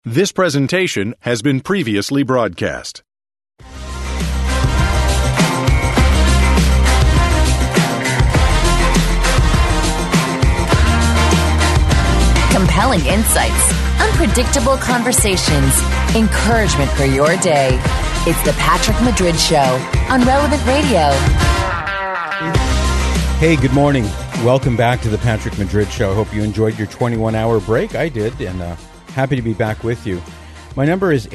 This presentation has been previously broadcast. Compelling insights, unpredictable conversations, encouragement for your day. It's the Patrick Madrid Show on Relevant Radio. Hey, good morning. Welcome back to the Patrick Madrid Show. I hope you enjoyed your 21-hour break. I did, and happy to be back with you. My number is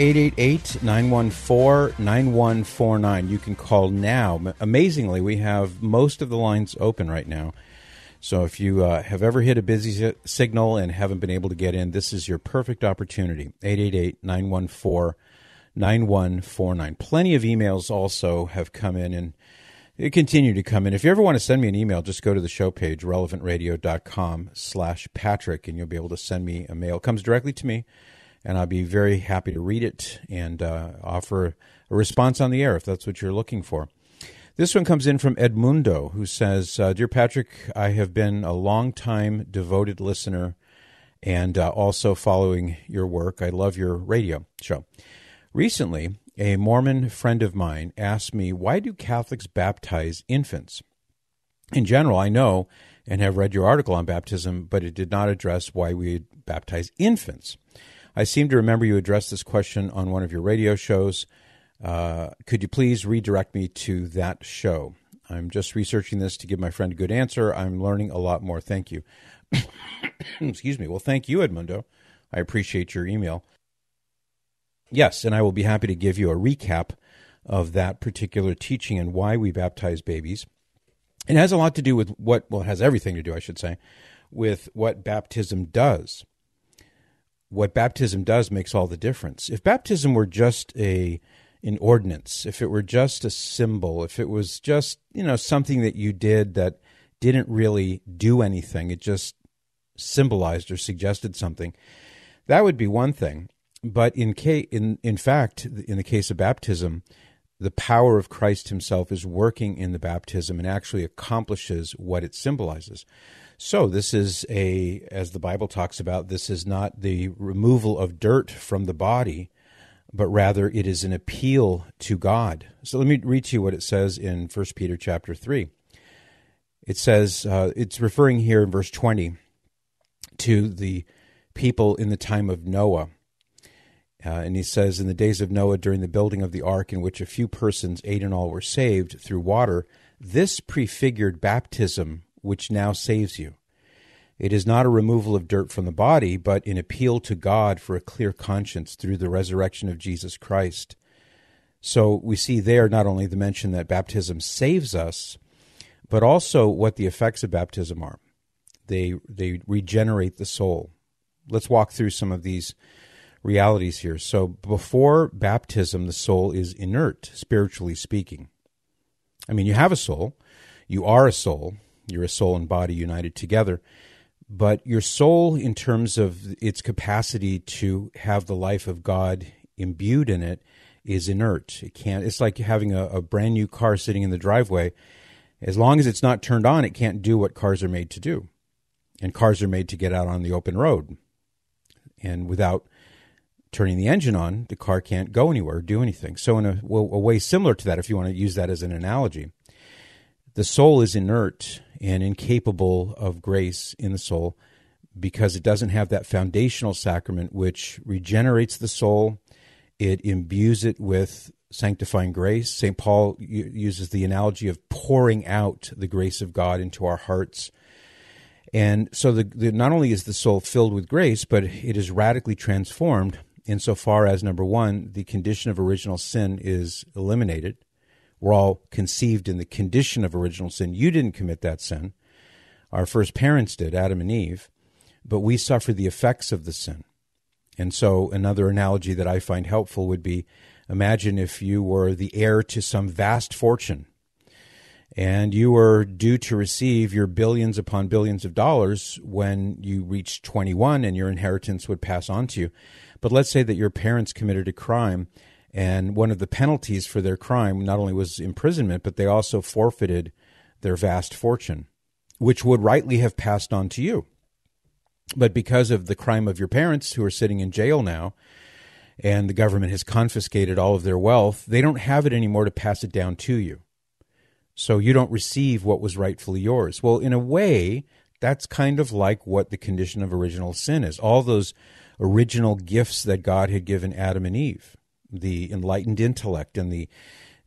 888-914-9149. You can call now. Amazingly, we have most of the lines open right now. So if you have ever hit a busy signal and haven't been able to get in, this is your perfect opportunity. 888-914-9149. Plenty of emails also have come in, and they continue to come in. If you ever want to send me an email, just go to the show page, relevantradio.com/Patrick, and you'll be able to send me a mail. It comes directly to me, and I'll be very happy to read it and offer a response on the air if that's what you're looking for. This one comes in from Edmundo, who says, Dear Patrick, I have been a long-time devoted listener and also following your work. I love your radio show. Recently, a Mormon friend of mine asked me, why do Catholics baptize infants? In general, I know and have read your article on baptism, but it did not address why we baptize infants. I seem to remember you addressed this question on one of your radio shows. Could you please redirect me to that show? I'm just researching this to give my friend a good answer. I'm learning a lot more. Thank you. Excuse me. Well, thank you, Edmundo. I appreciate your email. Yes, and I will be happy to give you a recap of that particular teaching and why we baptize babies. It has a lot to do with it has everything to do, I should say, with what baptism does. What baptism does makes all the difference. If baptism were just an ordinance, if it were just a symbol, if it was just, something that you did that didn't really do anything, it just symbolized or suggested something, that would be one thing. But in fact, in the case of baptism, the power of Christ himself is working in the baptism and actually accomplishes what it symbolizes. So this is as the Bible talks about, this is not the removal of dirt from the body, but rather it is an appeal to God. So let me read to you what it says in 1 Peter chapter 3. It says, it's referring here in verse 20 to the people in the time of Noah. And he says, in the days of Noah, during the building of the ark, in which a few persons, 8 in all, were saved through water, this prefigured baptism, which now saves you. It is not a removal of dirt from the body, but an appeal to God for a clear conscience through the resurrection of Jesus Christ. So we see there not only the mention that baptism saves us, but also what the effects of baptism are. They regenerate the soul. Let's walk through some of these realities here. So before baptism, the soul is inert, spiritually speaking. I mean, you have a soul. You are a soul. You're a soul and body united together. But your soul, in terms of its capacity to have the life of God imbued in it, is inert. It's like having a brand new car sitting in the driveway. As long as it's not turned on, it can't do what cars are made to do. And cars are made to get out on the open road. And without turning the engine on, the car can't go anywhere or do anything. So in a way similar to that, if you want to use that as an analogy, the soul is inert and incapable of grace in the soul because it doesn't have that foundational sacrament which regenerates the soul. It imbues it with sanctifying grace. St. Paul uses the analogy of pouring out the grace of God into our hearts. And so not only is the soul filled with grace, but it is radically transformed insofar as, number one, the condition of original sin is eliminated. We're all conceived in the condition of original sin. You didn't commit that sin. Our first parents did, Adam and Eve, but we suffer the effects of the sin. And so another analogy that I find helpful would be, imagine if you were the heir to some vast fortune, and you were due to receive your billions upon billions of dollars when you reached 21 and your inheritance would pass on to you. But let's say that your parents committed a crime, and one of the penalties for their crime not only was imprisonment, but they also forfeited their vast fortune, which would rightly have passed on to you. But because of the crime of your parents, who are sitting in jail now, and the government has confiscated all of their wealth, they don't have it anymore to pass it down to you. So you don't receive what was rightfully yours. Well, in a way, that's kind of like what the condition of original sin is. All those original gifts that God had given Adam and Eve, the enlightened intellect and the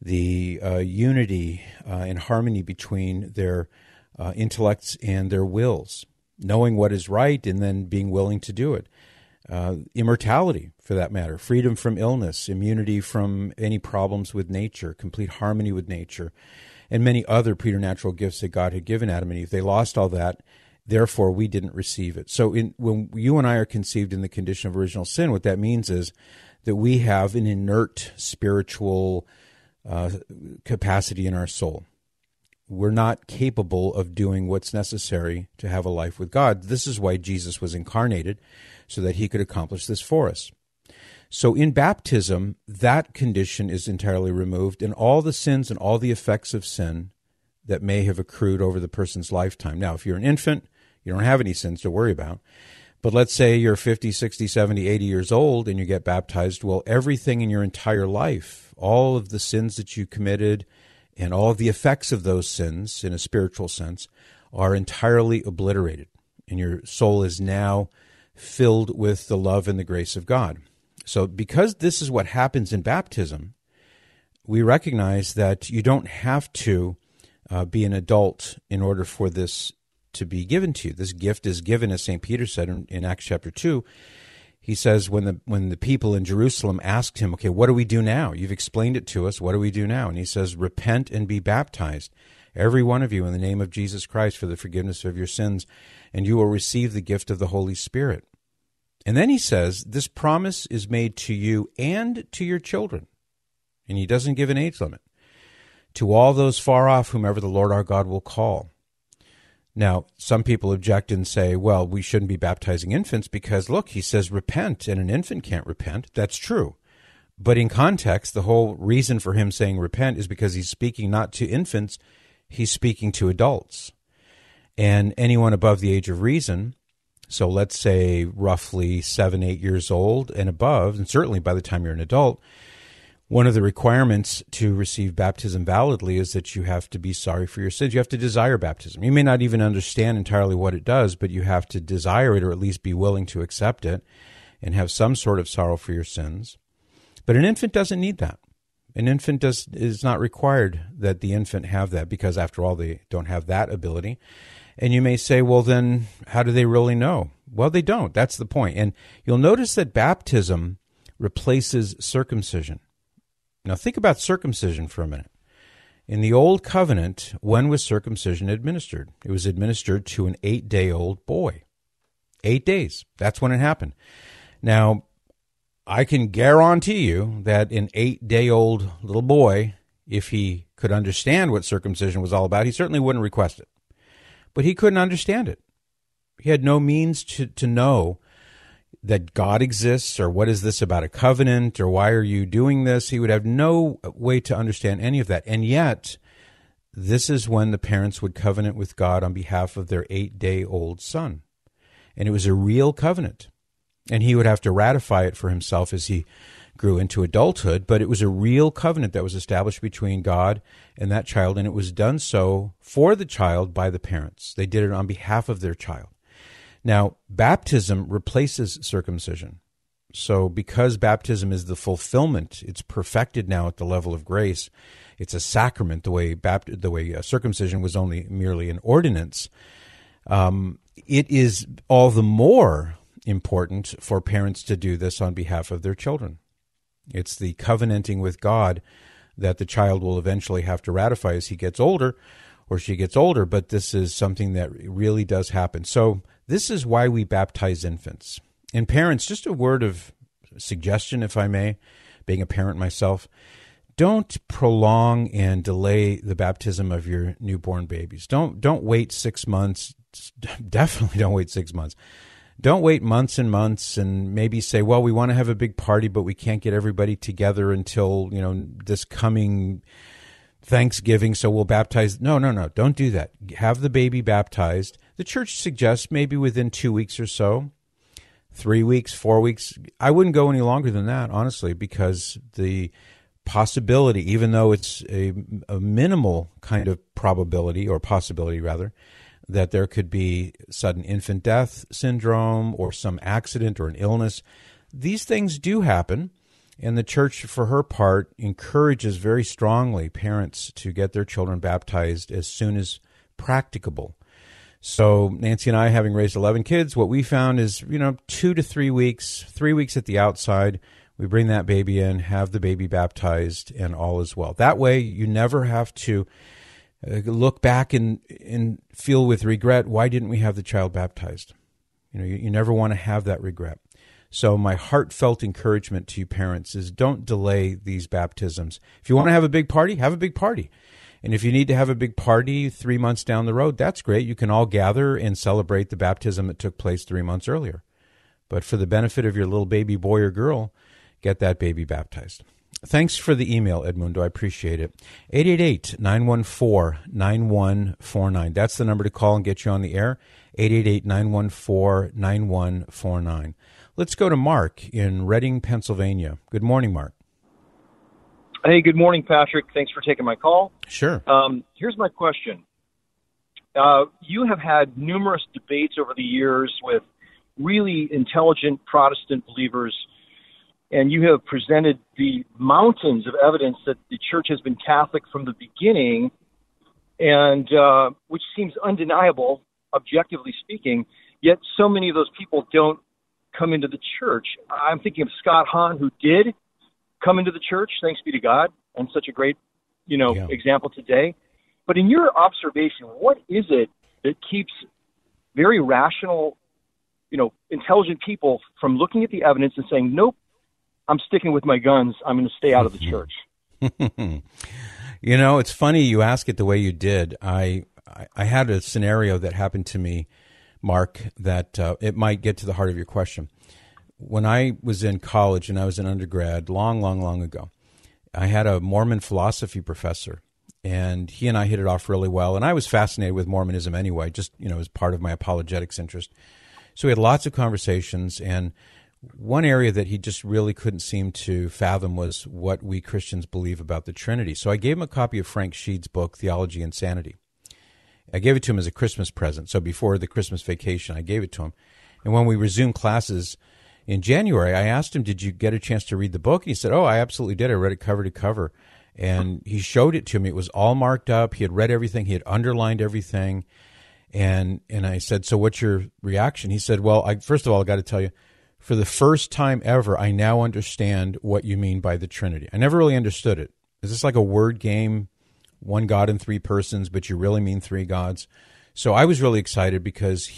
unity and harmony between their intellects and their wills, knowing what is right and then being willing to do it. Immortality, for that matter, freedom from illness, immunity from any problems with nature, complete harmony with nature, and many other preternatural gifts that God had given Adam and Eve. They lost all that, therefore we didn't receive it. So when you and I are conceived in the condition of original sin, what that means is that we have an inert spiritual capacity in our soul. We're not capable of doing what's necessary to have a life with God. This is why Jesus was incarnated, so that he could accomplish this for us. So in baptism, that condition is entirely removed, and all the sins and all the effects of sin that may have accrued over the person's lifetime. Now, if you're an infant, you don't have any sins to worry about. But let's say you're 50, 60, 70, 80 years old and you get baptized. Well, everything in your entire life, all of the sins that you committed and all of the effects of those sins in a spiritual sense are entirely obliterated. And your soul is now filled with the love and the grace of God. So because this is what happens in baptism, we recognize that you don't have to be an adult in order for this to be given to you. This gift is given, as St. Peter said in Acts chapter 2. He says when the people in Jerusalem asked him, okay, what do we do now? You've explained it to us. What do we do now? And he says, repent and be baptized, every one of you, in the name of Jesus Christ for the forgiveness of your sins, and you will receive the gift of the Holy Spirit. And then he says, this promise is made to you and to your children. And he doesn't give an age limit. To all those far off, whomever the Lord our God will call. Now, some people object and say, well, we shouldn't be baptizing infants because, look, he says repent, and an infant can't repent. That's true. But in context, the whole reason for him saying repent is because he's speaking not to infants, he's speaking to adults. And anyone above the age of reason, so let's say roughly 7, 8 years old and above, and certainly by the time you're an adult, one of the requirements to receive baptism validly is that you have to be sorry for your sins. You have to desire baptism. You may not even understand entirely what it does, but you have to desire it or at least be willing to accept it and have some sort of sorrow for your sins. But an infant doesn't need that. An infant is not required that the infant have that because, after all, they don't have that ability. And you may say, well, then how do they really know? Well, they don't. That's the point. And you'll notice that baptism replaces circumcision. Now, think about circumcision for a minute. In the Old Covenant, when was circumcision administered? It was administered to an 8-day-old boy. 8 days. That's when it happened. Now, I can guarantee you that an 8-day-old little boy, if he could understand what circumcision was all about, he certainly wouldn't request it. But he couldn't understand it. He had no means to know that God exists, or what is this about a covenant, or why are you doing this? He would have no way to understand any of that. And yet, this is when the parents would covenant with God on behalf of their 8-day-old son. And it was a real covenant. And he would have to ratify it for himself as he grew into adulthood, but it was a real covenant that was established between God and that child, and it was done so for the child by the parents. They did it on behalf of their child. Now, baptism replaces circumcision. So because baptism is the fulfillment, it's perfected now at the level of grace. It's a sacrament, the way circumcision was only merely an ordinance. It is all the more important for parents to do this on behalf of their children. It's the covenanting with God that the child will eventually have to ratify as he gets older or she gets older, but this is something that really does happen. So this is why we baptize infants. And parents, just a word of suggestion, if I may, being a parent myself, don't prolong and delay the baptism of your newborn babies. Don't wait 6 months. Definitely don't wait 6 months. Don't wait months and months and maybe say, well, we want to have a big party, but we can't get everybody together until, this coming Thanksgiving, so we'll baptize. No. Don't do that. Have the baby baptized. The church suggests maybe within 2 weeks or so, 3 weeks, 4 weeks. I wouldn't go any longer than that, honestly, because the possibility, even though it's a minimal kind of probability, or possibility rather, that there could be sudden infant death syndrome or some accident or an illness, these things do happen. And the church, for her part, encourages very strongly parents to get their children baptized as soon as practicable. So Nancy and I, having raised 11 kids, what we found is, 2 to 3 weeks, 3 weeks at the outside, we bring that baby in, have the baby baptized, and all is well. That way, you never have to look back and feel with regret, why didn't we have the child baptized? You never want to have that regret. So my heartfelt encouragement to you parents is don't delay these baptisms. If you want to have a big party, have a big party. And if you need to have a big party 3 months down the road, that's great. You can all gather and celebrate the baptism that took place 3 months earlier. But for the benefit of your little baby boy or girl, get that baby baptized. Thanks for the email, Edmundo. I appreciate it. 888-914-9149. That's the number to call and get you on the air. 888-914-9149. Let's go to Mark in Reading, Pennsylvania. Good morning, Mark. Hey, good morning, Patrick. Thanks for taking my call. Sure. Here's my question. You have had numerous debates over the years with really intelligent Protestant believers, and you have presented the mountains of evidence that the church has been Catholic from the beginning, and which seems undeniable, objectively speaking, yet so many of those people don't come into the church. I'm thinking of Scott Hahn, who did come into the church, thanks be to God, and such a great, example today. But in your observation, what is it that keeps very rational, intelligent people from looking at the evidence and saying, nope, I'm sticking with my guns, I'm going to stay out of the church? It's funny you ask it the way you did. I had a scenario that happened to me, Mark, that it might get to the heart of your question. When I was in college and I was an undergrad, long, long, long ago, I had a Mormon philosophy professor, and he and I hit it off really well. And I was fascinated with Mormonism anyway, just, as part of my apologetics interest. So we had lots of conversations, and one area that he just really couldn't seem to fathom was what we Christians believe about the Trinity. So I gave him a copy of Frank Sheed's book, Theology and Sanity. I gave it to him as a Christmas present. So before the Christmas vacation, I gave it to him. And when we resumed classes in January, I asked him, did you get a chance to read the book? And he said, oh, I absolutely did. I read it cover to cover. And he showed it to me. It was all marked up. He had read everything. He had underlined everything. And I said, so what's your reaction? He said, well, first of all, I got to tell you, for the first time ever, I now understand what you mean by the Trinity. I never really understood it. Is this like a word game? One God in three persons, but you really mean three gods. So I was really excited because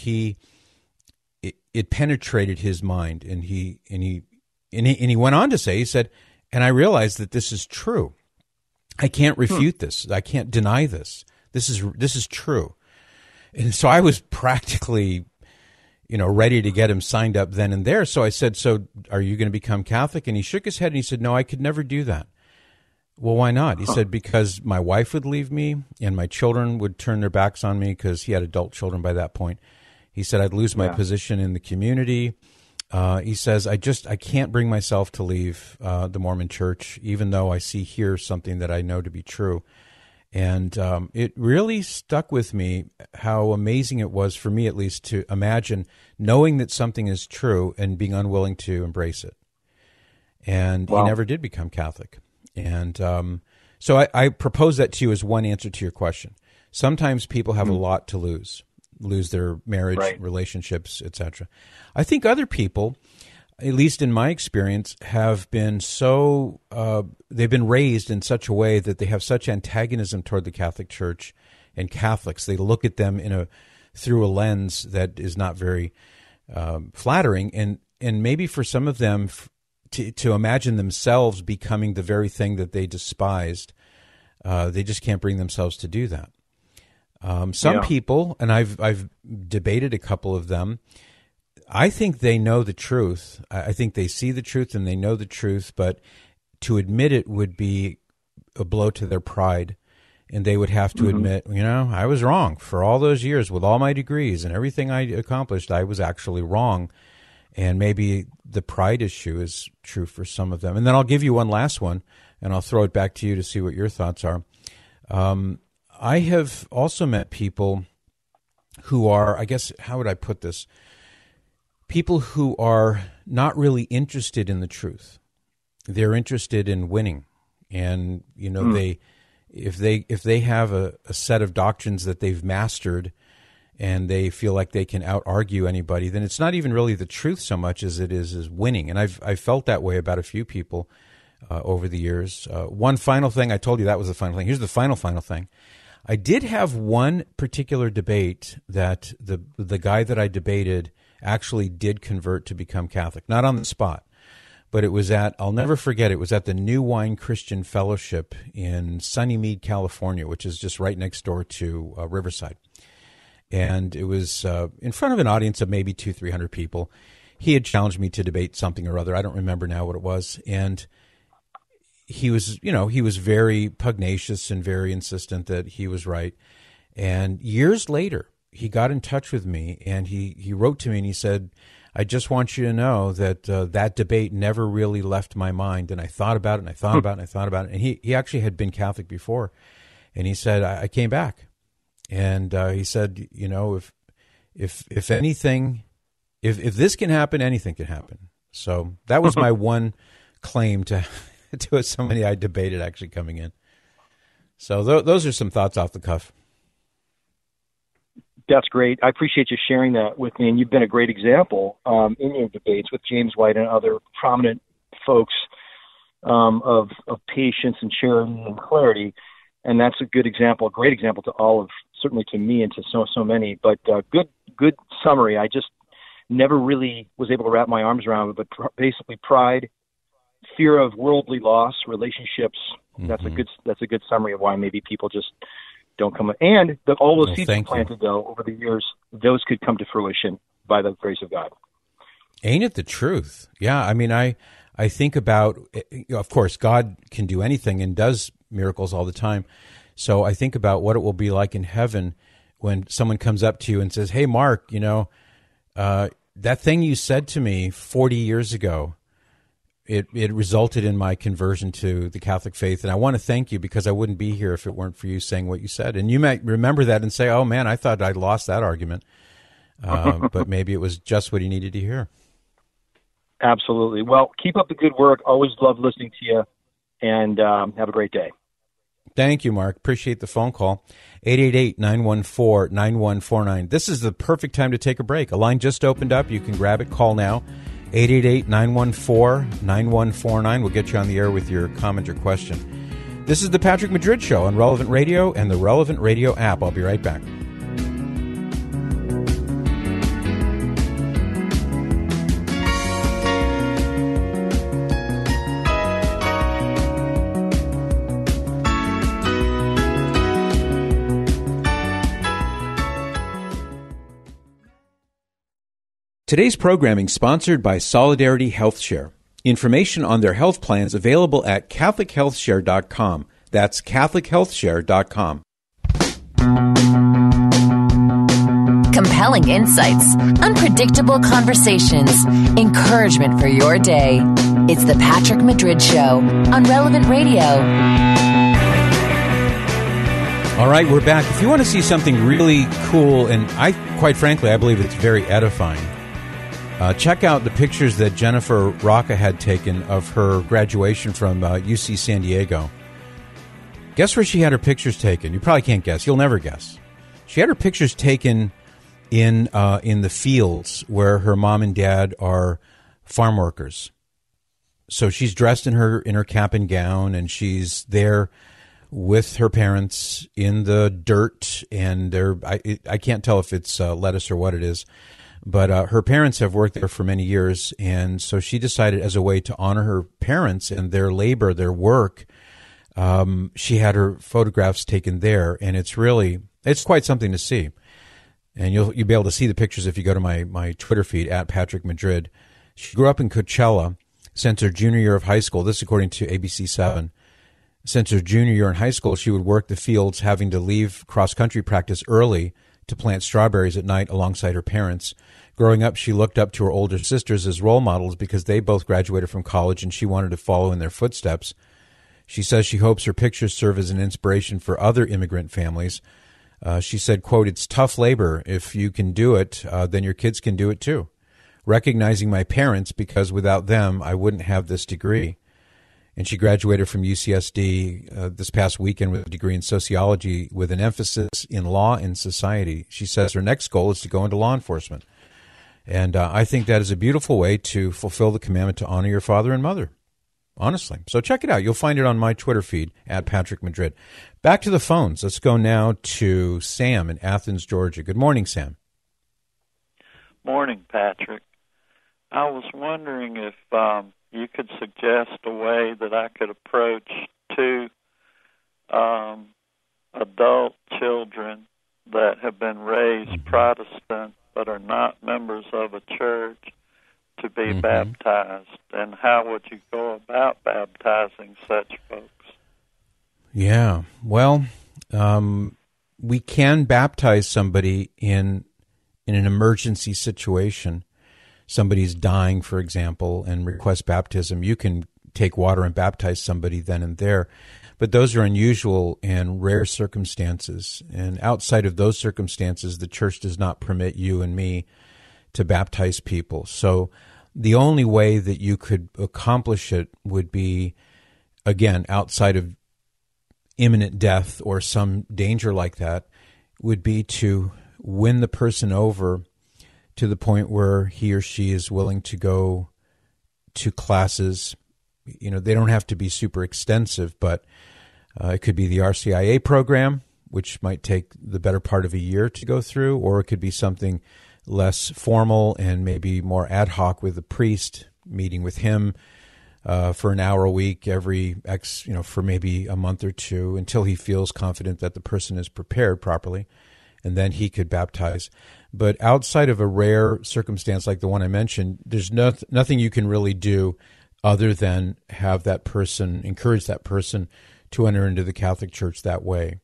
it penetrated his mind, and he went on to say, he said, and I realized that this is true. I can't refute this. I can't deny this. This is true. And so I was practically, ready to get him signed up then and there. So I said, so are you going to become Catholic? And he shook his head and he said, no, I could never do that. Well, why not? He said, because my wife would leave me and my children would turn their backs on me, because he had adult children by that point. He said, I'd lose my position in the community. He says, I can't bring myself to leave the Mormon church, even though I see here something that I know to be true. And it really stuck with me how amazing it was, for me at least, to imagine knowing that something is true and being unwilling to embrace it. And he never did become Catholic. And so I propose that to you as one answer to your question. Sometimes people have a lot to lose their marriage, relationships, etc. I think other people, at least in my experience, have been they've been raised in such a way that they have such antagonism toward the Catholic Church and Catholics. They look at them through a lens that is not very flattering, and maybe for some of them, to imagine themselves becoming the very thing that they despised, they just can't bring themselves to do that. Some people, and I've debated a couple of them, I think they know the truth. I think they see the truth and they know the truth, but to admit it would be a blow to their pride and they would have to admit, I was wrong for all those years with all my degrees and everything I accomplished. I was actually wrong. And maybe the pride issue is true for some of them. And then I'll give you one last one, and I'll throw it back to you to see what your thoughts are. I have also met people who are, I guess, how would I put this? People who are not really interested in the truth. They're interested in winning. And, if they have a set of doctrines that they've mastered and they feel like they can out-argue anybody, then it's not even really the truth so much as it is winning. And I've felt that way about a few people over the years. One final thing, I told you that was the final thing. Here's the final thing. I did have one particular debate that the guy that I debated actually did convert to become Catholic. Not on the spot, but it was I'll never forget, it was at the New Wine Christian Fellowship in Sunnymead, California, which is just right next door to Riverside. And it was in front of an audience of maybe 200-300 people. He had challenged me to debate something or other. I don't remember now what it was. And he was very pugnacious and very insistent that he was right. And years later, he got in touch with me, and he wrote to me, and he said, I just want you to know that that debate never really left my mind. And I thought about it, and I thought about it, and I thought about it. And he actually had been Catholic before. And he said, I came back. And he said, if anything, if this can happen, anything can happen. So that was my one claim to somebody I debated actually coming in. So those are some thoughts off the cuff. That's great. I appreciate you sharing that with me. And you've been a great example in your debates with James White and other prominent folks of patience and charity and clarity. And that's a good example, a great example to all of, certainly to me and to so many. But good summary. I just never really was able to wrap my arms around it. But basically, pride, fear of worldly loss, relationships. Mm-hmm. That's a good summary of why maybe people just don't come. And all those seeds planted, though, over the years, those could come to fruition by the grace of God. Ain't it the truth? Yeah, I mean, I think about, of course, God can do anything and does miracles all the time. So I think about what it will be like in heaven when someone comes up to you and says, hey, Mark, that thing you said to me 40 years ago, it resulted in my conversion to the Catholic faith. And I want to thank you because I wouldn't be here if it weren't for you saying what you said. And you might remember that and say, oh, man, I thought I'd lost that argument. But maybe it was just what he needed to hear. Absolutely. Well, keep up the good work. Always love listening to you. And have a great day. Thank you, Mark. Appreciate the phone call. 888-914-9149. This is the perfect time to take a break. A line just opened up. You can grab it. Call now. 888-914-9149. We'll get you on the air with your comment or question. This is the Patrick Madrid Show on Relevant Radio and the Relevant Radio app. I'll be right back. Today's programming sponsored by Solidarity Health Share. Information on their health plans available at CatholicHealthShare.com. That's CatholicHealthShare.com. Compelling insights, unpredictable conversations, encouragement for your day. It's the Patrick Madrid Show on Relevant Radio. All right, we're back. If you want to see something really cool, and quite frankly, I believe it's very edifying, check out the pictures that Jennifer Rocca had taken of her graduation from UC San Diego. Guess where she had her pictures taken? You probably can't guess. You'll never guess. She had her pictures taken in the fields where her mom and dad are farm workers. So she's dressed in her cap and gown, and she's there with her parents in the dirt. And I can't tell if it's lettuce or what it is. But her parents have worked there for many years, and so she decided as a way to honor her parents and their labor, their work, she had her photographs taken there, and it's quite something to see. And you'll be able to see the pictures if you go to my Twitter feed, at Patrick Madrid. She grew up in Coachella since her junior year of high school. This is according to ABC7. Since her junior year in high school, she would work the fields, having to leave cross-country practice early to plant strawberries at night alongside her parents. Growing up, she looked up to her older sisters as role models because they both graduated from college and she wanted to follow in their footsteps. She says she hopes her pictures serve as an inspiration for other immigrant families. She said, quote, "It's tough labor. If you can do it, then your kids can do it too. Recognizing my parents, because without them, I wouldn't have this degree." And she graduated from UCSD this past weekend with a degree in sociology with an emphasis in law and society. She says her next goal is to go into law enforcement. And I think that is a beautiful way to fulfill the commandment to honor your father and mother, honestly. So check it out. You'll find it on my Twitter feed, @PatrickMadrid. Back to the phones. Let's go now to Sam in Athens, Georgia. Good morning, Sam. Morning, Patrick. I was wondering if you could suggest a way that I could approach two adult children that have been raised Protestant but are not members of a church to be baptized, and how would you go about baptizing such folks? Yeah, well, we can baptize somebody in an emergency situation. Somebody's dying, for example, and request baptism. You can take water and baptize somebody then and there. But those are unusual and rare circumstances. And outside of those circumstances, the church does not permit you and me to baptize people. So the only way that you could accomplish it would be, again, outside of imminent death or some danger like that, would be to win the person over to the point where he or she is willing to go to classes. You know, they don't have to be super extensive, but it could be the RCIA program, which might take the better part of a year to go through, or it could be something less formal and maybe more ad hoc with a priest, meeting with him for an hour a week for maybe a month or two until he feels confident that the person is prepared properly, and then he could baptize. But outside of a rare circumstance like the one I mentioned, there's nothing you can really do other than have that person, encourage that person to enter into the Catholic Church that way.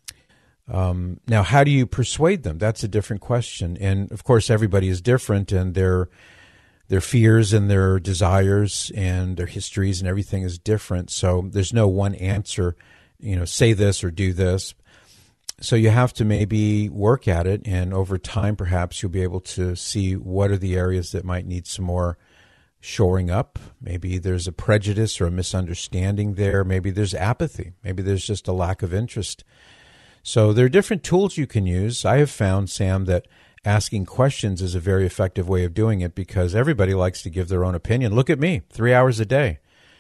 Now, how do you persuade them? That's a different question. And, of course, everybody is different, and their fears and their desires and their histories and everything is different. So there's no one answer, say this or do this. So you have to maybe work at it, and over time, perhaps you'll be able to see what are the areas that might need some more shoring up. Maybe there's a prejudice or a misunderstanding there. Maybe there's apathy. Maybe there's just a lack of interest. So there are different tools you can use. I have found, Sam, that asking questions is a very effective way of doing it because everybody likes to give their own opinion. Look at me, 3 hours a day.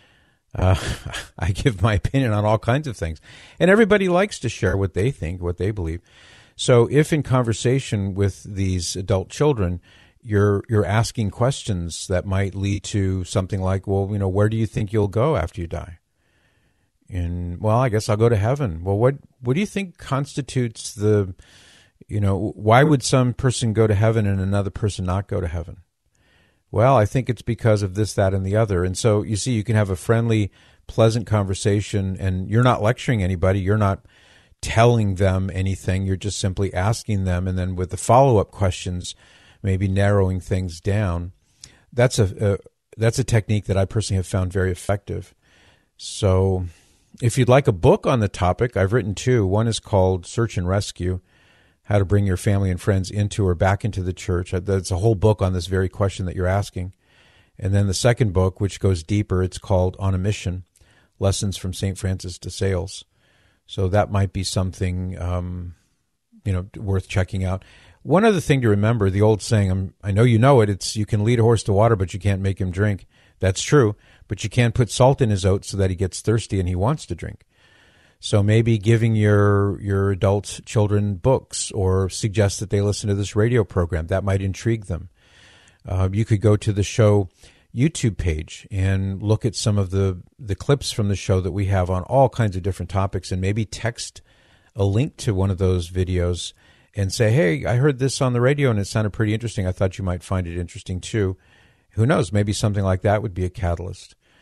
I give my opinion on all kinds of things. And everybody likes to share what they think, what they believe. So if in conversation with these adult children, you're asking questions that might lead to something like, well, where do you think you'll go after you die? And, well, I guess I'll go to heaven. Well, what do you think constitutes why would some person go to heaven and another person not go to heaven? Well, I think it's because of this, that, and the other. And so, you see, you can have a friendly, pleasant conversation, and you're not lecturing anybody. You're not telling them anything. You're just simply asking them, and then with the follow-up questions, maybe narrowing things down. That's a technique that I personally have found very effective. So if you'd like a book on the topic, I've written two. One is called Search and Rescue, How to Bring Your Family and Friends into or Back into the Church. That's a whole book on this very question that you're asking. And then the second book, which goes deeper, it's called On a Mission, Lessons from St. Francis de Sales. So that might be something, worth checking out. One other thing to remember, the old saying, I know you know it, it's you can lead a horse to water, but you can't make him drink. That's true, but you can't put salt in his oats so that he gets thirsty and he wants to drink. So maybe giving your adult children books or suggest that they listen to this radio program, that might intrigue them. You could go to the show YouTube page and look at some of the clips from the show that we have on all kinds of different topics and maybe text a link to one of those videos and say, hey, I heard this on the radio and it sounded pretty interesting. I thought you might find it interesting too. Who knows? Maybe something like that would be a catalyst.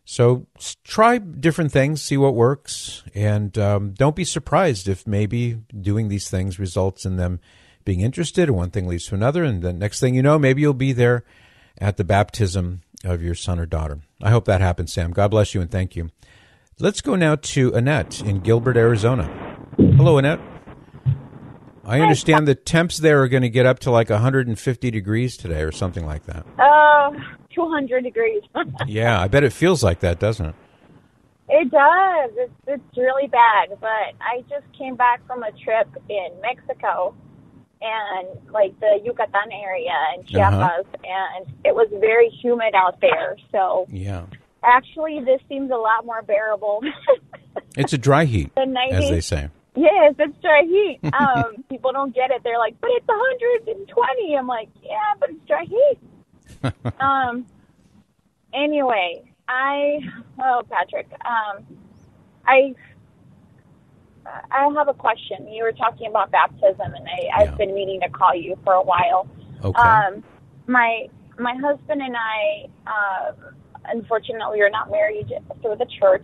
So try different things, see what works, and don't be surprised if maybe doing these things results in them being interested, and one thing leads to another, and the next thing you know, maybe you'll be there at the baptism of your son or daughter. I hope that happens, Sam. God bless you, and thank you. Let's go now to Annette in Gilbert, Arizona. Hello, Annette. I understand the temps there are going to get up to like 150 degrees today or something like that. 200 degrees. Yeah, I bet it feels like that, doesn't it? It does. It's really bad. But I just came back from a trip in Mexico and like the Yucatan area and Chiapas, and it was very humid out there. So yeah, actually, this seems a lot more bearable. It's a dry heat, as they say. Yes, it's dry heat. People don't get it. They're like, but it's 120. I'm like, yeah, but it's dry heat. Anyway, Patrick, I have a question. You were talking about baptism, and I've been meaning to call you for a while. Okay. My husband and I, unfortunately, are not married through the church.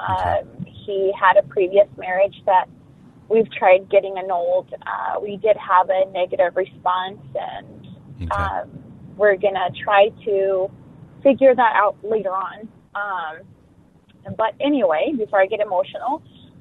He had a previous marriage that we've tried getting annulled. We did have a negative response, and we're going to try to figure that out later on. But anyway, before I get emotional,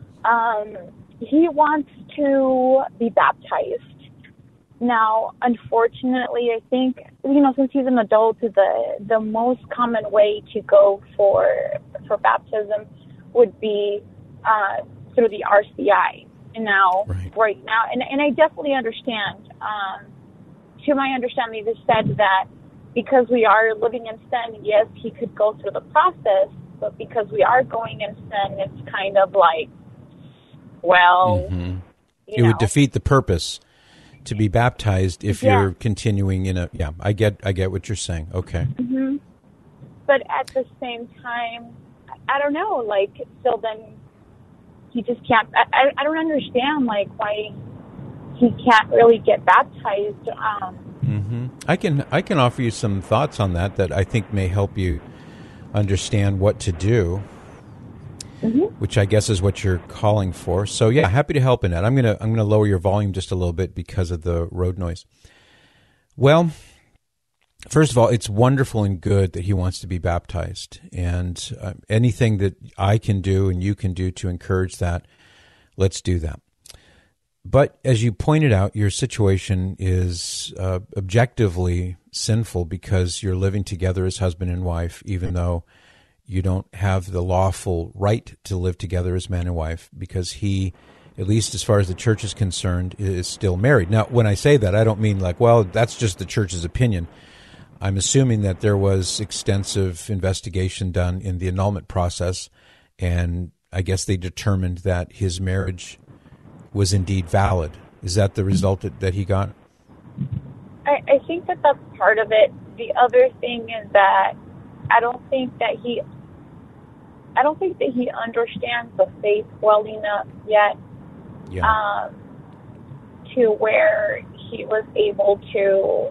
he wants to be baptized. Now, unfortunately, I think, since he's an adult, the most common way to go for baptism would be through the RCI. Now, right now, and I definitely understand. To my understanding, they said that because we are living in sin, yes, he could go through the process, but because we are going in sin, it's kind of like, well, it would defeat the purpose to be baptized if you're continuing in a. Yeah, I get what you're saying. Okay. Mm-hmm. But at the same time, I don't know. Like, so then he just can't. I don't understand why he can't really get baptized. I can offer you some thoughts on that I think may help you understand what to do, which I guess is what you're calling for. So yeah, happy to help in that. I'm gonna lower your volume just a little bit because of the road noise. Well, first of all, it's wonderful and good that he wants to be baptized, and anything that I can do and you can do to encourage that, let's do that. But as you pointed out, your situation is objectively sinful because you're living together as husband and wife, even though you don't have the lawful right to live together as man and wife, because he, at least as far as the church is concerned, is still married. Now, when I say that, I don't mean like, well, that's just the church's opinion. I'm assuming that there was extensive investigation done in the annulment process, and I guess they determined that his marriage was indeed valid. Is that the result that he got? I think that that's part of it. The other thing is that I don't think that he understands the faith well enough yet to where he was able to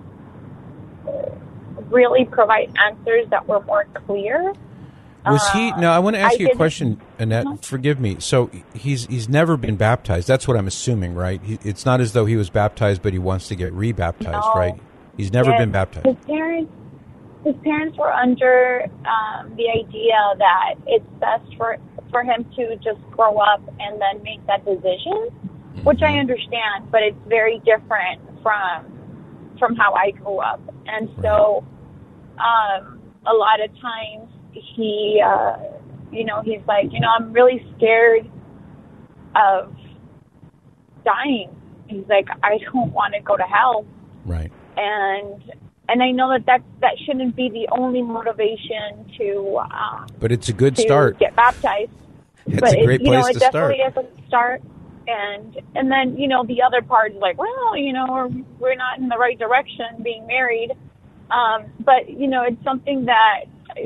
really provide answers that were more clear. Was he? Now, I want to ask you a question, Annette. Forgive me. So he's never been baptized. That's what I'm assuming, right? It's not as though he was baptized, but he wants to get rebaptized, right? He's never been baptized. His parents were under the idea that it's best for him to just grow up and then make that decision, which I understand, but it's very different from how I grew up. And so a lot of times he, he's like, I'm really scared of dying. He's like, I don't want to go to hell. Right. And I know that shouldn't be the only motivation to. But it's a good start. Get baptized. It's a great place to start. It definitely is a start. And then the other part is like, well, we're not in the right direction being married. But it's something that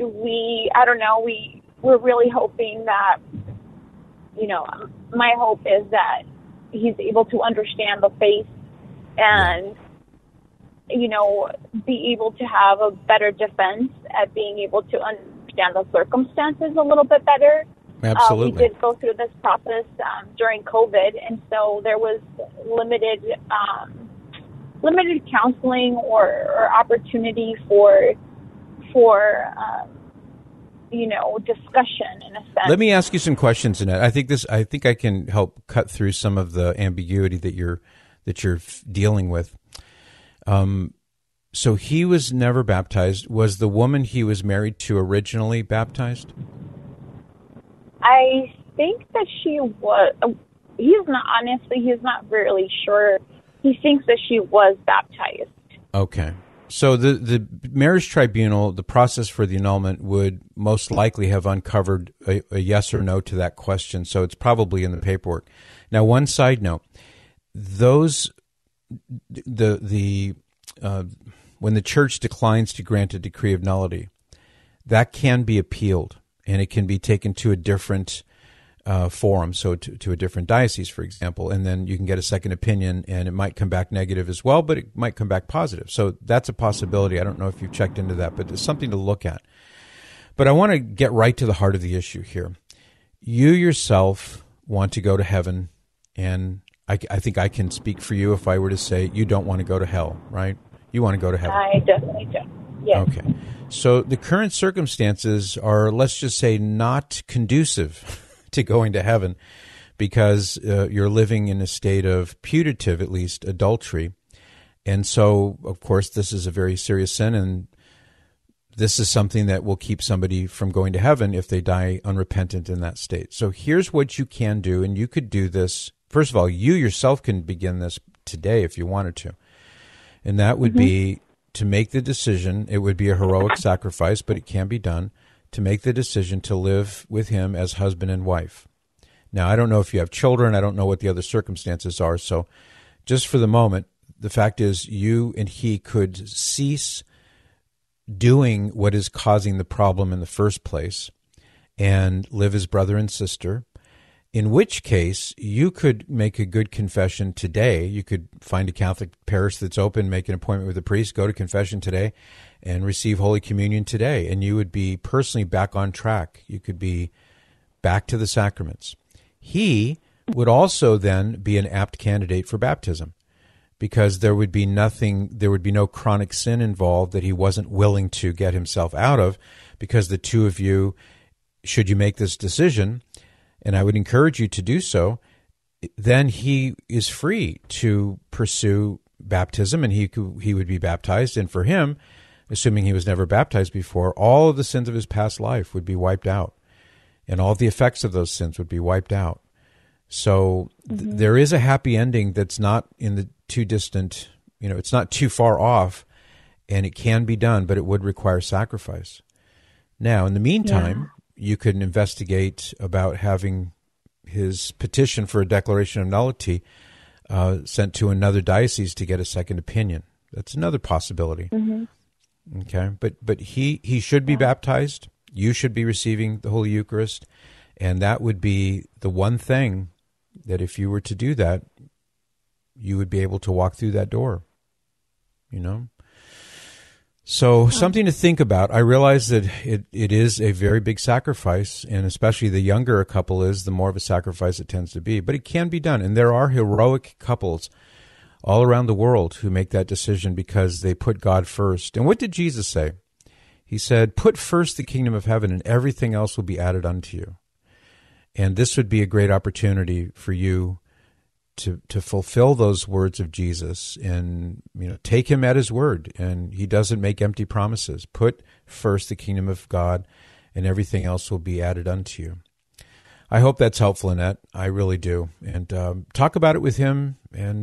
we're really hoping that, my hope is that he's able to understand the faith and, be able to have a better defense at being able to understand understand the circumstances a little bit better. Absolutely. We did go through this process during COVID, and so there was limited counseling or opportunity for discussion in a sense. Let me ask you some questions, Annette. I think I can help cut through some of the ambiguity that you're dealing with. So he was never baptized. Was the woman he was married to originally baptized? I think that she was. He's not really sure. He thinks that she was baptized. Okay. So the marriage tribunal, the process for the annulment would most likely have uncovered a yes or no to that question. So it's probably in the paperwork. Now, one side note: when the church declines to grant a decree of nullity, that can be appealed, and it can be taken to a different forum, so to a different diocese, for example, and then you can get a second opinion, and it might come back negative as well, but it might come back positive. So that's a possibility. I don't know if you've checked into that, but it's something to look at. But I want to get right to the heart of the issue here. You yourself want to go to heaven, and I think I can speak for you if I were to say you don't want to go to hell, right? You want to go to heaven. I definitely do. Yes. Okay. So the current circumstances are, let's just say, not conducive to going to heaven because you're living in a state of putative, at least, adultery. And so, of course, this is a very serious sin, and this is something that will keep somebody from going to heaven if they die unrepentant in that state. So here's what you can do, and you could do this. First of all, you yourself can begin this today if you wanted to. And that would be to make the decision. It would be a heroic sacrifice, but it can be done, to make the decision to live with him as husband and wife. Now, I don't know if you have children. I don't know what the other circumstances are. So just for the moment, the fact is you and he could cease doing what is causing the problem in the first place and live as brother and sister, in which case you could make a good confession today. You could find a Catholic parish that's open, make an appointment with a priest, go to confession today, and receive Holy Communion today, and you would be personally back on track. You could be back to the sacraments. He would also then be an apt candidate for baptism because there would be no chronic sin involved that he wasn't willing to get himself out of, because the two of you, should you make this decision, and I would encourage you to do so, then he is free to pursue baptism, and he would be baptized, and for him, assuming he was never baptized before, all of the sins of his past life would be wiped out, and all the effects of those sins would be wiped out. So there is a happy ending that's not in the too distant, it's not too far off, and it can be done, but it would require sacrifice. Now, in the meantime, you could investigate about having his petition for a declaration of nullity sent to another diocese to get a second opinion. That's another possibility. Okay, but he should be baptized. You should be receiving the Holy Eucharist, and that would be the one thing that if you were to do that, you would be able to walk through that door. So something to think about. I realize that it is a very big sacrifice, and especially the younger a couple is, the more of a sacrifice it tends to be. But it can be done, and there are heroic couples all around the world who make that decision because they put God first. And what did Jesus say? He said, "Put first the kingdom of heaven, and everything else will be added unto you." And this would be a great opportunity for you to fulfill those words of Jesus and take him at his word. And he doesn't make empty promises. Put first the kingdom of God, and everything else will be added unto you. I hope that's helpful, Annette. I really do. And talk about it with him, and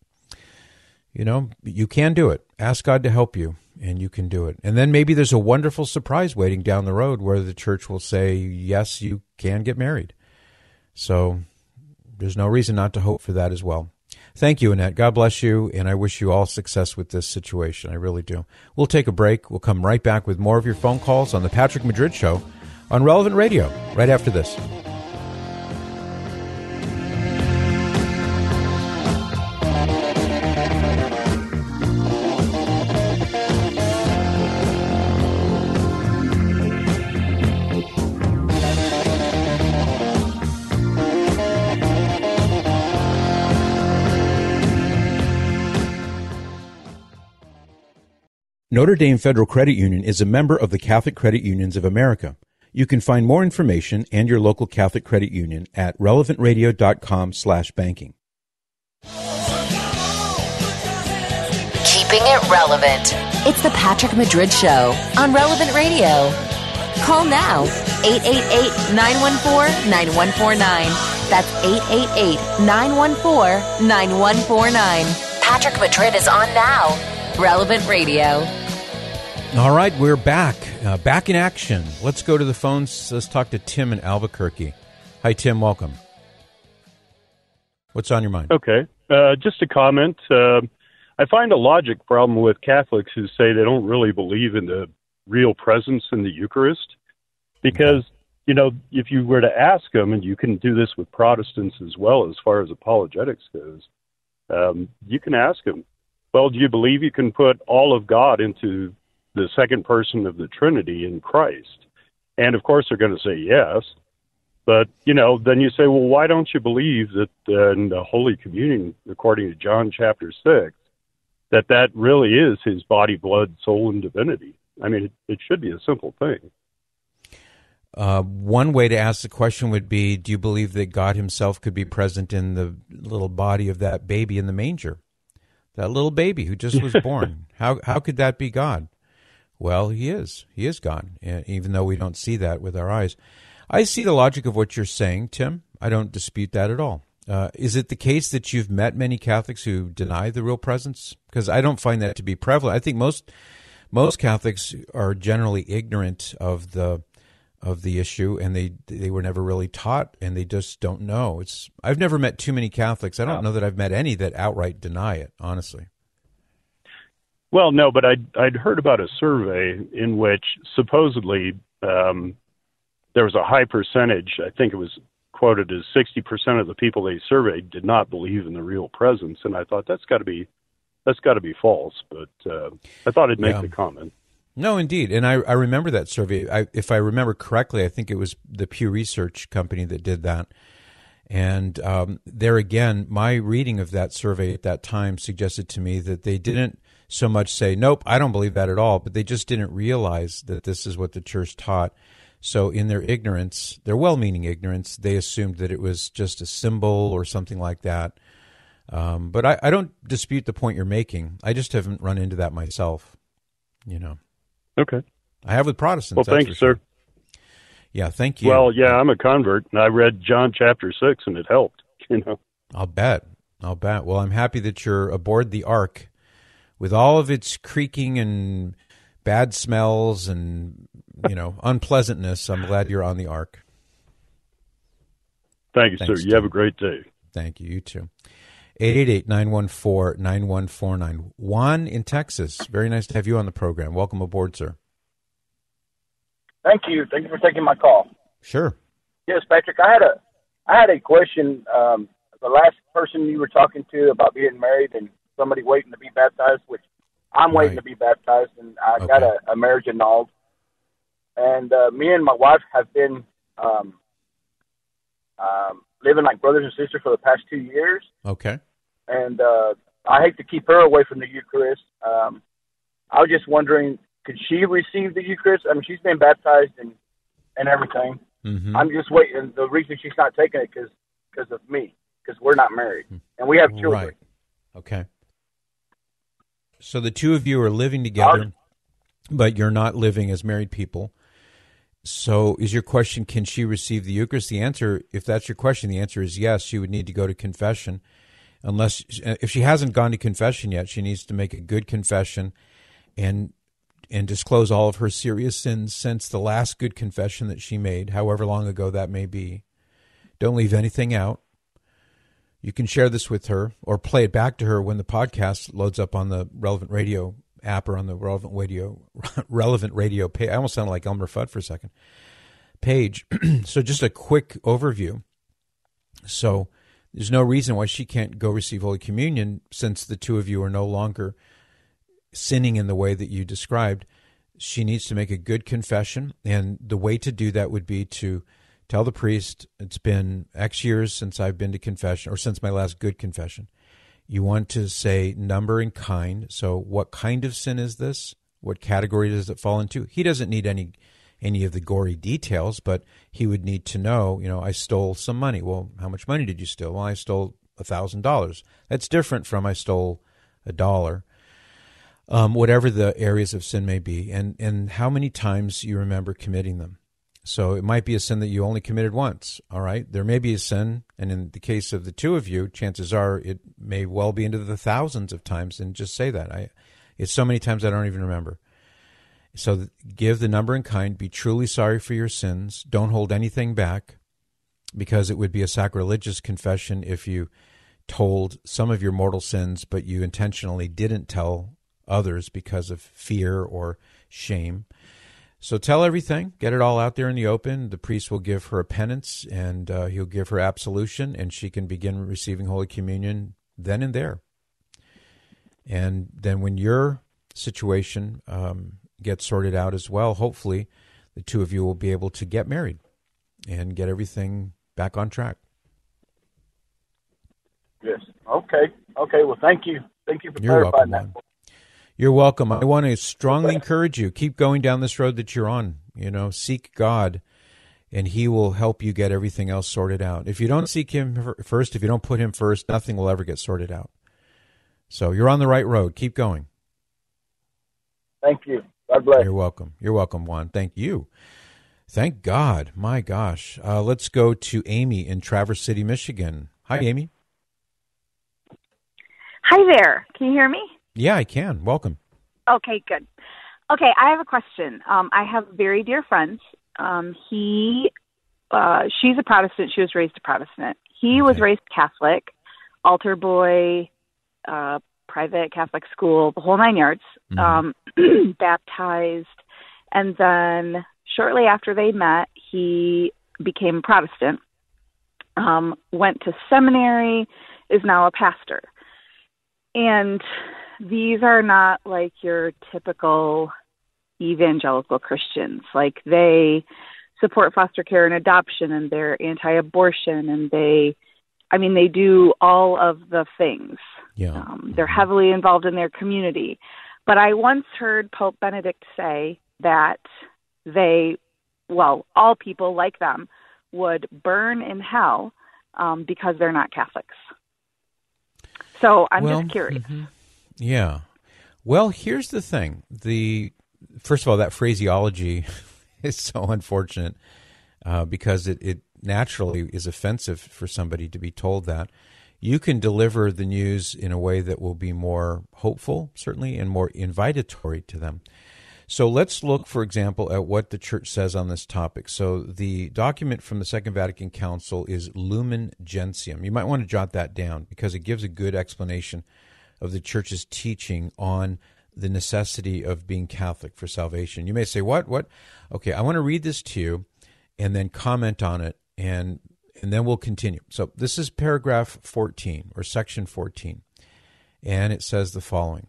you can do it. Ask God to help you, and you can do it. And then maybe there's a wonderful surprise waiting down the road where the church will say, yes, you can get married. So there's no reason not to hope for that as well. Thank you, Annette. God bless you, and I wish you all success with this situation. I really do. We'll take a break. We'll come right back with more of your phone calls on The Patrick Madrid Show on Relevant Radio right after this. Notre Dame Federal Credit Union is a member of the Catholic Credit Unions of America. You can find more information and your local Catholic Credit Union at relevantradio.com/banking. Keeping it relevant. It's the Patrick Madrid Show on Relevant Radio. Call now, 888-914-9149. That's 888-914-9149. Patrick Madrid is on now. Relevant Radio. All right, we're back. Back in action. Let's go to the phones. Let's talk to Tim in Albuquerque. Hi, Tim. Welcome. What's on your mind? Okay. Just a comment. I find a logic problem with Catholics who say they don't really believe in the real presence in the Eucharist. Because, you know, if you were to ask them, and you can do this with Protestants as well as far as apologetics goes, you can ask them, well, do you believe you can put all of God into the second person of the Trinity in Christ? And of course they're going to say yes. But, you know, then you say, well, why don't you believe that in the Holy Communion, according to John chapter 6, that really is his body, blood, soul, and divinity? I mean, it should be a simple thing. One way to ask the question would be, do you believe that God himself could be present in the little body of that baby in the manger? That little baby who just was born. How could that be God? Well, he is. He is God, even though we don't see that with our eyes. I see the logic of what you're saying, Tim. I don't dispute that at all. Is it the case that you've met many Catholics who deny the real presence? Because I don't find that to be prevalent. I think most Catholics are generally ignorant of the issue, and they were never really taught, and they just don't know. I've never met too many Catholics. I don't know that I've met any that outright deny it, honestly. Well, no, but I'd heard about a survey in which supposedly there was a high percentage, I think it was quoted as 60% of the people they surveyed did not believe in the real presence, and I thought that's got to be false, but I thought I'd make the comment. No, indeed. And I remember that survey. If I remember correctly, I think it was the Pew Research company that did that. And there again, my reading of that survey at that time suggested to me that they didn't so much say, nope, I don't believe that at all, but they just didn't realize that this is what the church taught. So in their ignorance, their well-meaning ignorance, they assumed that it was just a symbol or something like that. But I don't dispute the point you're making. I just haven't run into that myself, you know. Okay. I have with Protestants. Well, thank you, sir. Yeah, thank you. Well, yeah, I'm a convert, and I read John chapter 6, and it helped, you know. I'll bet. Well, I'm happy that you're aboard the Ark with all of its creaking and bad smells and, you know, unpleasantness. I'm glad you're on the Ark. Thank you, sir. You have a great day. Thank you. You too. 888-914-9149. Juan in Texas. Very nice to have you on the program. Welcome aboard, sir. Thank you. Thank you for taking my call. Sure. Yes, Patrick. I had a question. The last person you were talking to about being married and somebody waiting to be baptized, which I'm waiting to be baptized, and I got a marriage annulled. And me and my wife have been living like brothers and sisters for the past 2 years. Okay. And I hate to keep her away from the Eucharist. I was just wondering, could she receive the Eucharist? I mean, she's been baptized and everything. Mm-hmm. I'm just waiting. The reason she's not taking it because of me, because we're not married. And we have children. Right. Okay. So the two of you are living together, but you're not living as married people. So is your question, can she receive the Eucharist? The answer, if that's your question, the answer is yes. She would need to go to confession. If she hasn't gone to confession yet, she needs to make a good confession and disclose all of her serious sins since the last good confession that she made, however long ago that may be. Don't leave anything out. You can share this with her or play it back to her when the podcast loads up on the Relevant Radio app or on the Relevant Radio page. I almost sounded like Elmer Fudd for a second. Page. So just a quick overview. So there's no reason why she can't go receive Holy Communion since the two of you are no longer sinning in the way that you described. She needs to make a good confession, and the way to do that would be to tell the priest, it's been X years since I've been to confession, or since my last good confession. You want to say number and kind. So what kind of sin is this? What category does it fall into? He doesn't need any of the gory details, but he would need to know, I stole some money. Well, how much money did you steal? Well, I stole $1,000. That's different from I stole $1. Whatever the areas of sin may be, and how many times you remember committing them. So it might be a sin that you only committed once, all right? There may be a sin, and in the case of the two of you, chances are it may well be into the thousands of times, and just say that. It's so many times I don't even remember. So give the number and kind, be truly sorry for your sins, don't hold anything back, because it would be a sacrilegious confession if you told some of your mortal sins, but you intentionally didn't tell others because of fear or shame. So tell everything, get it all out there in the open. The priest will give her a penance, and he'll give her absolution, and she can begin receiving Holy Communion then and there. And then when your situation gets sorted out as well, hopefully the two of you will be able to get married and get everything back on track. Yes. Okay. Well, thank you. Thank you for You're clarifying welcome, that. You're welcome. I want to strongly encourage you. Keep going down this road that you're on. Seek God, and He will help you get everything else sorted out. If you don't seek Him first, if you don't put Him first, nothing will ever get sorted out. So you're on the right road. Keep going. Thank you. God bless. You're welcome. You're welcome, Juan. Thank you. Thank God. My gosh. Let's go to Amy in Traverse City, Michigan. Hi, Amy. Hi there. Can you hear me? Yeah, I can. Welcome. Okay, good. Okay, I have a question. I have very dear friends. She's a Protestant. She was raised a Protestant. He was raised Catholic, altar boy, private Catholic school, the whole 9 yards, baptized. And then shortly after they met, he became Protestant, went to seminary, is now a pastor. And these are not like your typical evangelical Christians. Like, they support foster care and adoption, and they're anti-abortion, and they do all of the things. Yeah. They're heavily involved in their community. But I once heard Pope Benedict say that all people like them would burn in hell because they're not Catholics. So I'm just curious. Mm-hmm. Yeah. Well, here's the thing. First of all, that phraseology is so unfortunate because it naturally is offensive for somebody to be told that. You can deliver the news in a way that will be more hopeful, certainly, and more invitatory to them. So let's look, for example, at what the Church says on this topic. So the document from the Second Vatican Council is Lumen Gentium. You might want to jot that down because it gives a good explanation of the Church's teaching on the necessity of being Catholic for salvation. You may say, what? Okay, I want to read this to you and then comment on it, and then we'll continue. So this is paragraph 14, or section 14, and it says the following.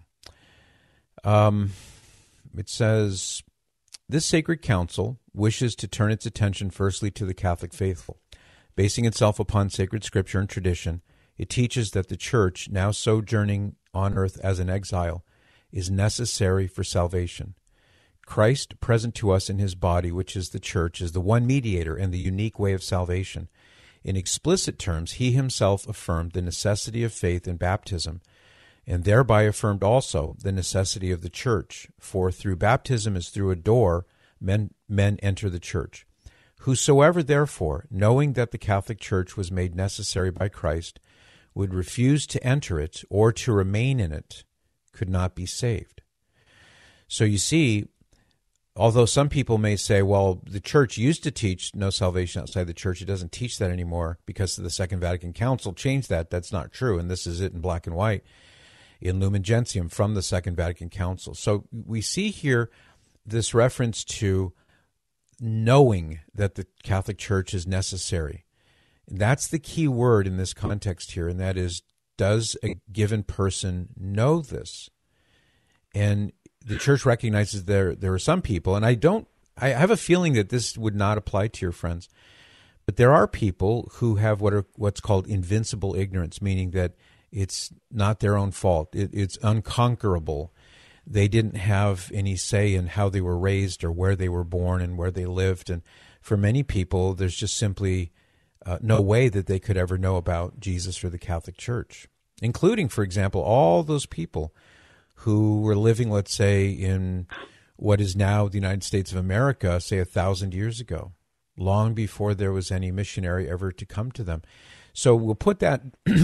It says, this sacred council wishes to turn its attention firstly to the Catholic faithful. Basing itself upon sacred scripture and tradition, it teaches that the Church, now sojourning on earth as an exile, is necessary for salvation. Christ, present to us in his body, which is the Church, is the one mediator and the unique way of salvation. In explicit terms, he himself affirmed the necessity of faith in baptism, and thereby affirmed also the necessity of the Church. For through baptism as through a door, men enter the Church. Whosoever, therefore, knowing that the Catholic Church was made necessary by Christ, would refuse to enter it or to remain in it, could not be saved. So you see, although some people may say, well, the Church used to teach no salvation outside the Church, it doesn't teach that anymore because the Second Vatican Council changed that. That's not true, and this is it in black and white in Lumen Gentium from the Second Vatican Council. So we see here this reference to knowing that the Catholic Church is necessary. And that's the key word in this context here, and that is, does a given person know this? And the Church recognizes there are some people, and I have a feeling that this would not apply to your friends, but there are people who have what's called invincible ignorance, meaning that it's not their own fault. It's unconquerable. they didn't have any say in how they were raised or where they were born and where they lived. And for many people, there's just simply no way that they could ever know about Jesus or the Catholic Church, including, for example, all those people who were living, let's say, in what is now the United States of America, say 1,000 years ago, long before there was any missionary ever to come to them. So we'll put that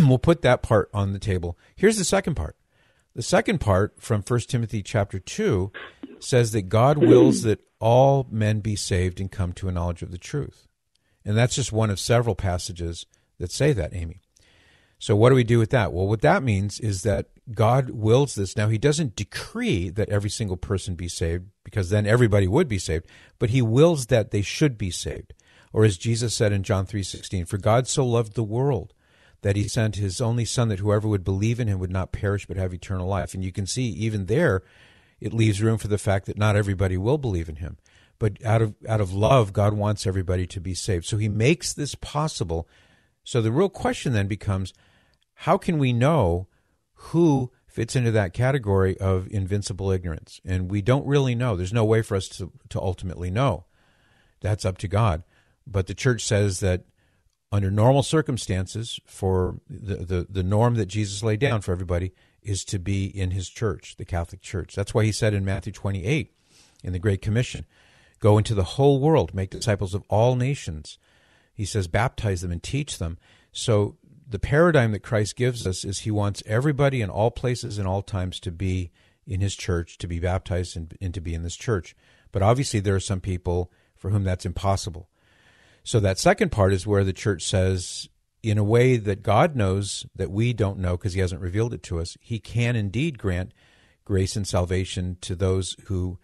part on the table. Here's the second part. The second part from 1 Timothy chapter 2 says that God wills that all men be saved and come to a knowledge of the truth. And that's just one of several passages that say that, Amy. So what do we do with that? Well, what that means is that God wills this. Now, he doesn't decree that every single person be saved, because then everybody would be saved, but he wills that they should be saved. Or as Jesus said in John 3:16, "For God so loved the world that he sent his only Son, that whoever would believe in him would not perish but have eternal life." And you can see even there, it leaves room for the fact that not everybody will believe in him. But out of love, God wants everybody to be saved. So he makes this possible. So the real question then becomes, how can we know who fits into that category of invincible ignorance? And we don't really know. There's no way for us to ultimately know. That's up to God. But the church says that under normal circumstances, for the norm that Jesus laid down for everybody is to be in his church, the Catholic Church. That's why he said in Matthew 28, in the Great Commission, "Go into the whole world, make disciples of all nations." He says, baptize them and teach them. So the paradigm that Christ gives us is he wants everybody in all places and all times to be in his church, to be baptized and to be in this church. But obviously there are some people for whom that's impossible. So that second part is where the church says, in a way that God knows that we don't know because he hasn't revealed it to us, he can indeed grant grace and salvation to those who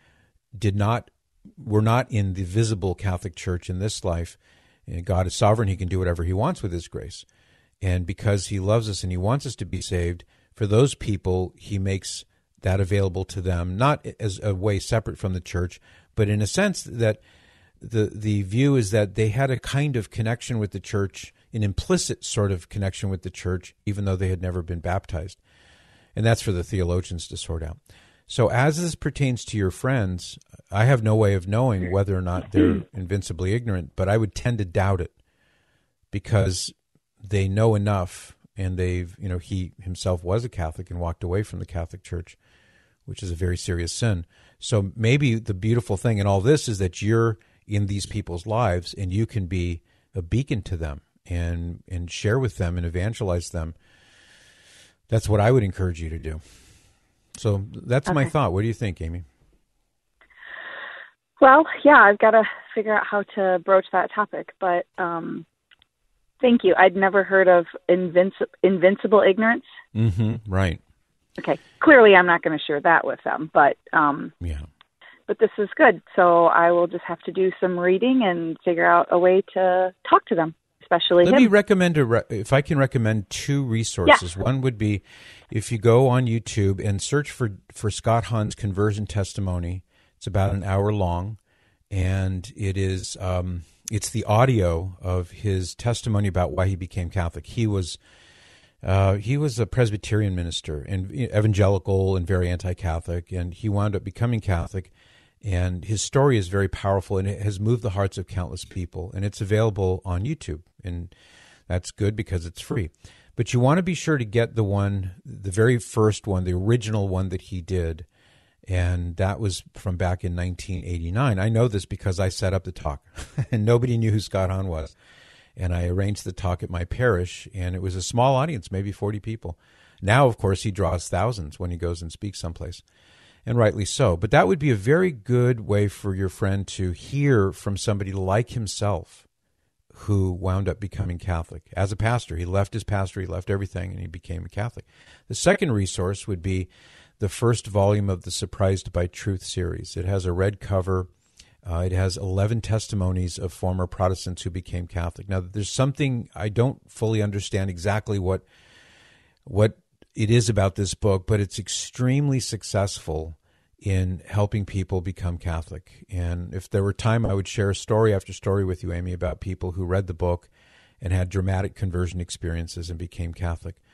were not in the visible Catholic Church in this life. And God is sovereign. He can do whatever he wants with his grace. And because he loves us and he wants us to be saved, for those people, he makes that available to them, not as a way separate from the church, but in a sense that the view is that they had a kind of connection with the church, an implicit sort of connection with the church, even though they had never been baptized. And that's for the theologians to sort out. So as this pertains to your friends, I have no way of knowing whether or not they're invincibly ignorant, but I would tend to doubt it because they know enough, and he himself was a Catholic and walked away from the Catholic Church, which is a very serious sin. So maybe the beautiful thing in all this is that you're in these people's lives and you can be a beacon to them and share with them and evangelize them. That's what I would encourage you to do. So that's my thought. What do you think, Amy? Well, yeah, I've got to figure out how to broach that topic, but thank you. I'd never heard of invincible ignorance. Mm-hmm, right. Okay. Clearly, I'm not going to share that with them, but yeah. But this is good. So I will just have to do some reading and figure out a way to talk to them, especially him. Let me recommend, if I can recommend two resources. Yeah. One would be if you go on YouTube and search for Scott Hahn's conversion testimony. It's about an hour long, and it is it's the audio of his testimony about why he became Catholic. He was a Presbyterian minister and evangelical and very anti-Catholic, and he wound up becoming Catholic. And his story is very powerful, and it has moved the hearts of countless people. And it's available on YouTube, and that's good because it's free. But you want to be sure to get the very first one, the original one that he did, and that was from back in 1989. I know this because I set up the talk, and nobody knew who Scott Hahn was. And I arranged the talk at my parish, and it was a small audience, maybe 40 people. Now, of course, he draws thousands when he goes and speaks someplace, and rightly so. But that would be a very good way for your friend to hear from somebody like himself who wound up becoming Catholic. As a pastor, he left his pastor, he left everything, and he became a Catholic. The second resource would be the first volume of the Surprised by Truth series. It has a red cover. It has 11 testimonies of former Protestants who became Catholic. Now, there's something I don't fully understand exactly what it is about this book, but it's extremely successful in helping people become Catholic. And if there were time, I would share story after story with you, Amy, about people who read the book and had dramatic conversion experiences and became Catholic.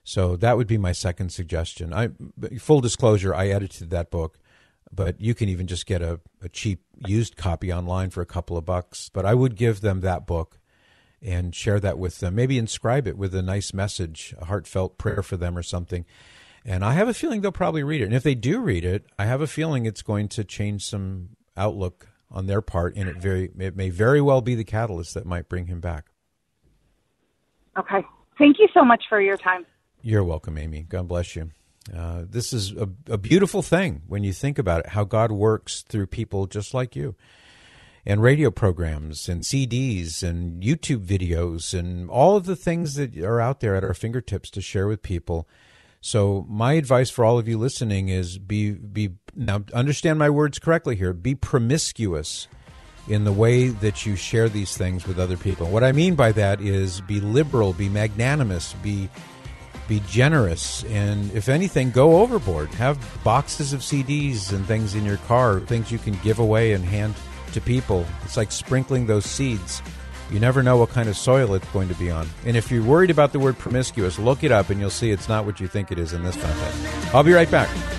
So that would be my second suggestion. Full disclosure, I edited that book, but you can even just get a cheap used copy online for a couple of bucks. But I would give them that book and share that with them. Maybe inscribe it with a nice message, a heartfelt prayer for them or something. And I have a feeling they'll probably read it. And if they do read it, I have a feeling it's going to change some outlook on their part, and it may very well be the catalyst that might bring him back. Okay. Thank you so much for your time. You're welcome, Amy. God bless you. This is a beautiful thing when you think about it, how God works through people just like you, and radio programs and CDs and YouTube videos and all of the things that are out there at our fingertips to share with people. So my advice for all of you listening is now understand my words correctly here, be promiscuous in the way that you share these things with other people. What I mean by that is be liberal, be magnanimous, be generous, and if anything, go overboard. Have boxes of CDs and things in your car, things you can give away and hand to people. It's like sprinkling those seeds. You never know what kind of soil it's going to be on. And if you're worried about the word promiscuous, look it up and you'll see it's not what you think it is in this context. I'll be right back.